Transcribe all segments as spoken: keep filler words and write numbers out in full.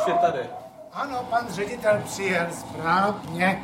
Už je tady. Ano, pan ředitel přijel správně.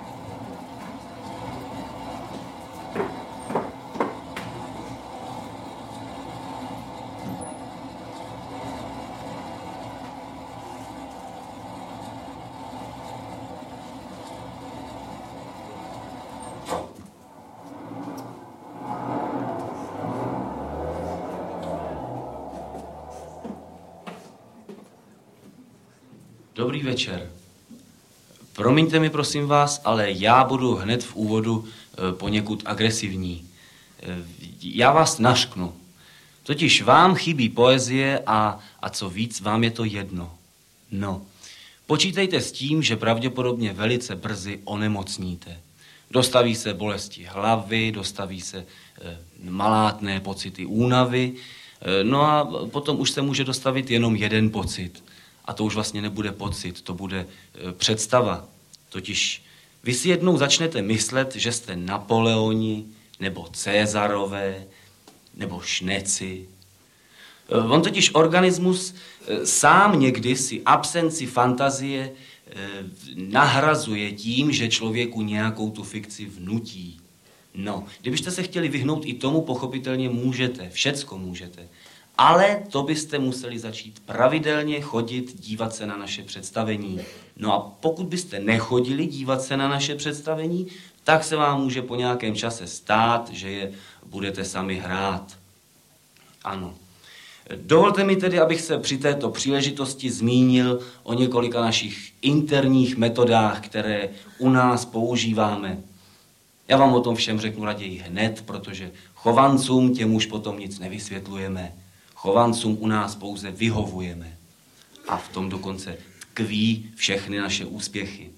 Dobrý večer. Promiňte mi, prosím vás, ale já budu hned v úvodu e, poněkud agresivní. E, já vás našknu. Totiž vám chybí poezie a, a co víc, vám je to jedno. No, počítejte s tím, že pravděpodobně velice brzy onemocníte. Dostaví se bolesti hlavy, dostaví se e, malátné pocity únavy, e, no a potom už se může dostavit jenom jeden pocit. A to už vlastně nebude pocit, to bude e, představa. Totiž vy si jednou začnete myslet, že jste Napoleoni, nebo Césarové, nebo Šneci. E, on totiž organismus e, sám někdy si absenci fantazie e, nahrazuje tím, že člověku nějakou tu fikci vnutí. No, kdybyste se chtěli vyhnout i tomu, pochopitelně můžete, všecko můžete. Ale to byste museli začít pravidelně chodit, dívat se na naše představení. No a pokud byste nechodili dívat se na naše představení, tak se vám může po nějakém čase stát, že je budete sami hrát. Ano. Dovolte mi tedy, abych se při této příležitosti zmínil o několika našich interních metodách, které u nás používáme. Já vám o tom všem řeknu raději hned, protože chovancům těm už potom nic nevysvětlujeme. Chovancům u nás pouze vyhovujeme. A v tom dokonce tkví všechny naše úspěchy.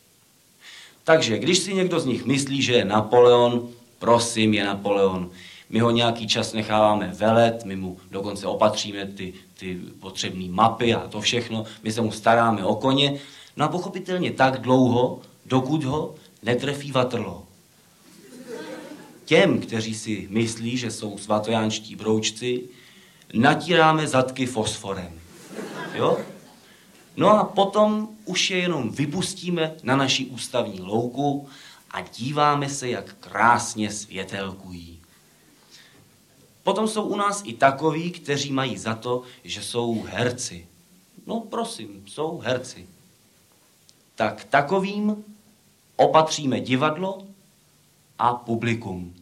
Takže, když si někdo z nich myslí, že je Napoleon, prosím, je Napoleon. My ho nějaký čas necháváme velet, my mu dokonce opatříme ty, ty potřebné mapy a to všechno. My se mu staráme o koně. No a pochopitelně tak dlouho, dokud ho netrefí vatrlo. Těm, kteří si myslí, že jsou svatojánští broučci, natíráme zadky fosforem. Jo? No a potom už je jenom vypustíme na naši ústavní louku a díváme se, jak krásně světelkují. Potom jsou u nás i takoví, kteří mají za to, že jsou herci. No prosím, jsou herci. Tak takovým opatříme divadlo a publikum.